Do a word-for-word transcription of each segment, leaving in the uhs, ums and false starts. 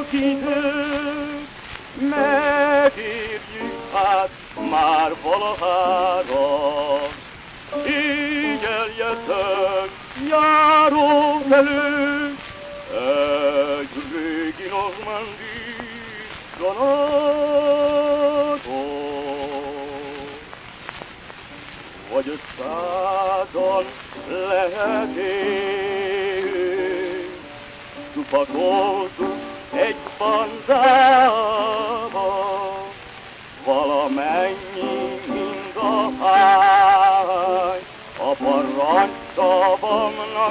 időt, megérjük hát már valahára. Figyeljetek, járókelők, egy régi normandy családot. Vagy százan lehetünk, csupakoltuk egy bandába, valamennyi mind a hány, a parancsszavamnak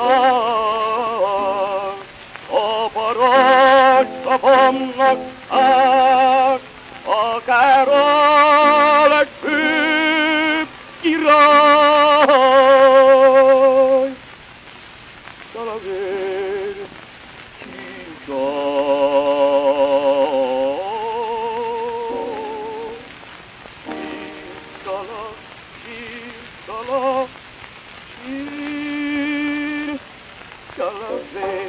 áll, a parancsszavamnak áll, akár a legfőbb király. Szalavér, csincsa, csincsa, csincsa, csincsa,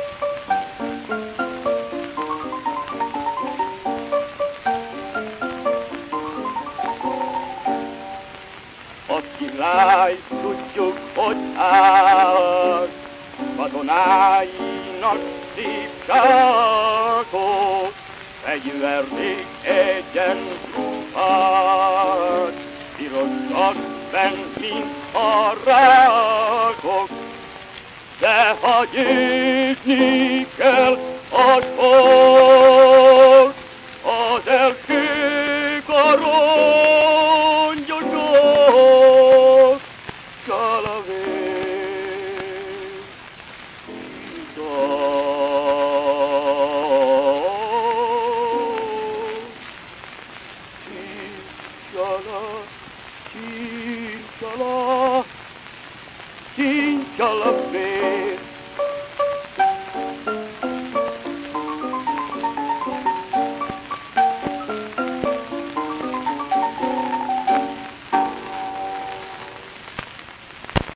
a király tudjuk, hogy áll, katonáinak szívságok, fegyvernék egyenruhát, pirosak fent, mint a rákok, de ha győzni kell a sor, az első karongyosok, Salavér, Csincsa, csincsa, csincsa, csincsa,